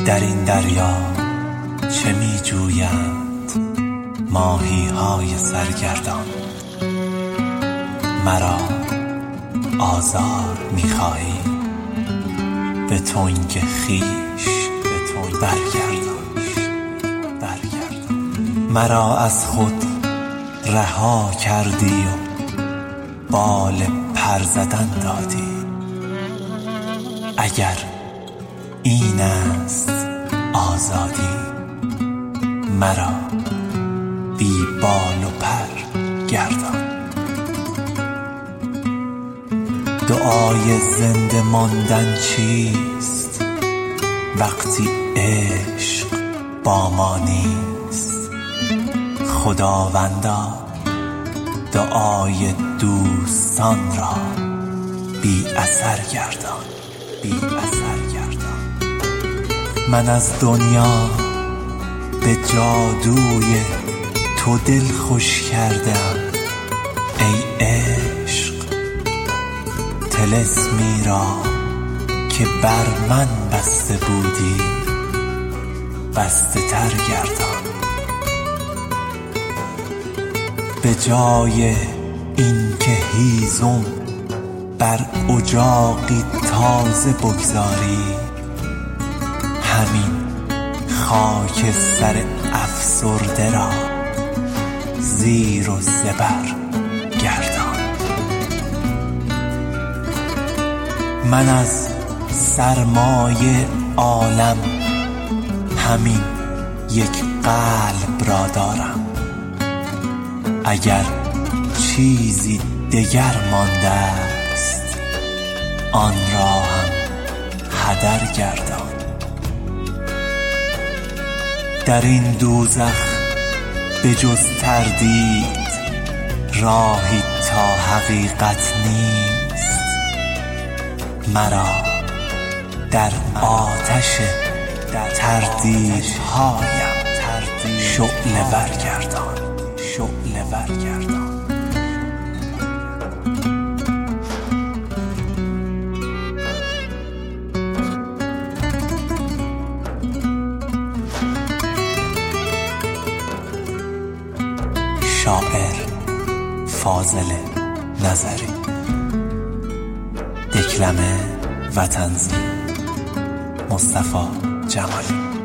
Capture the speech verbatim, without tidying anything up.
در این دریا چه می جویند ماهی های سرگردان؟ مرا آزار می خواهی به تنگ خویش برگردان. برگردان مرا از خود رها کردی و بال پر زدن دادی. اگر این است آزادی، مرا بی بال و پر گردان. دعای زنده ماندن چیست وقتی عشق با ما نیست؟ خداوندا دعای دوستان را بی اثر گردان. بی اثر گردان من از دنیا به جادوی تو دل خوش کردم. ای عشق طلسمی را که بر من بسته بودی بسته تر گردان. به جای این که هیزم بر اجاقی تازه بگذاری، همین خاک سر افسرده را زیر و زبر گردان. من از سرمایه عالم همین یک قلب را دارم. اگر چیزی دگر مانده است، آن را هم هدر گردان. در این دوزخ به جز تردید راهی تا حقیقت نیست. مرا در آتش تردیدهایم شعله ور گردان. شعله ور گردان شاعر فاضل نظری. دکلمه و تنظیم مصطفی جمالی.